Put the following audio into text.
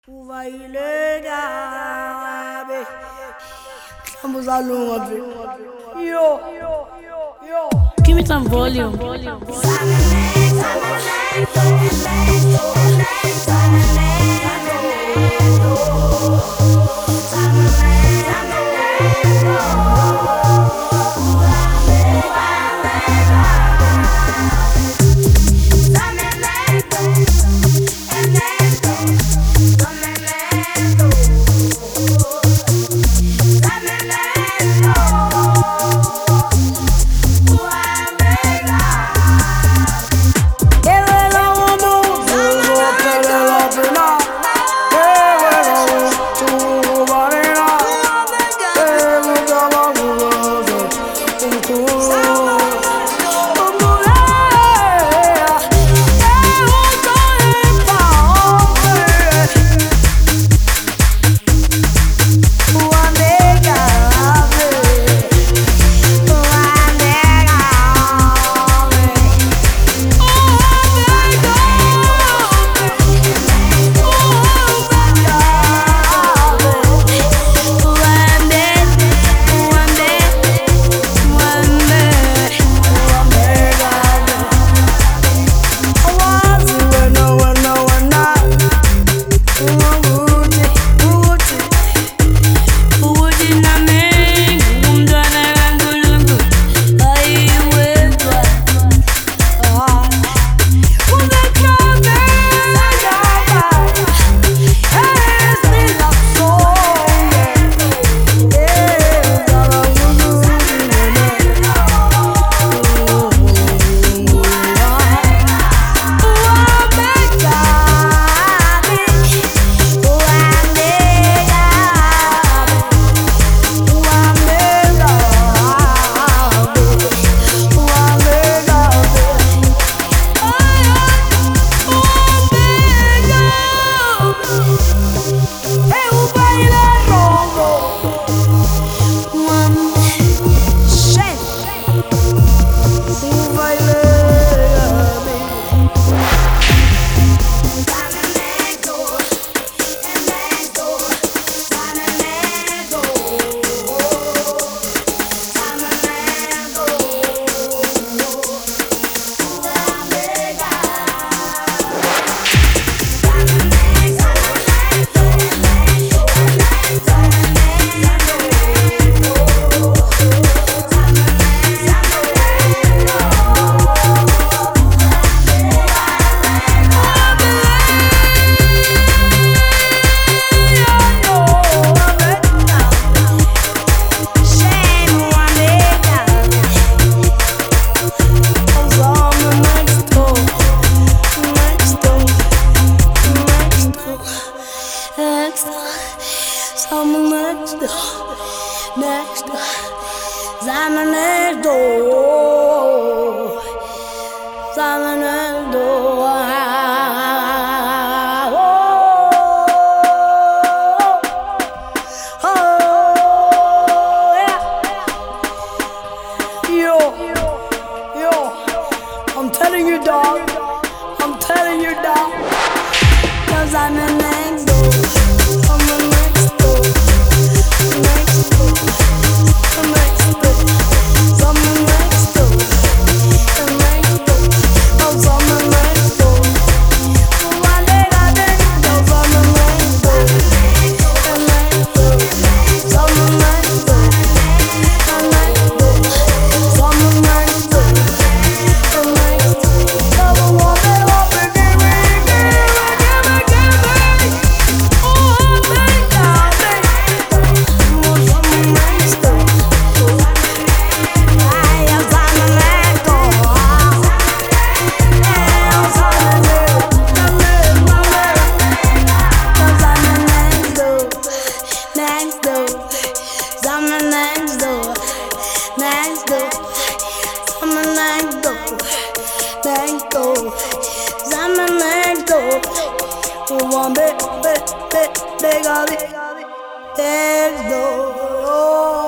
Give me some volume. I'm telling you, dog. I'm telling you, dog. 'Cause I'm an angel. I'm an angel. Next door. Next door. I'm an angel. Next door. Oh, I'm an angel. One day I didn't know I'm an angel. Next door. I'm an angel. Next door. I'm an angel. One big, big, big, big, big, big,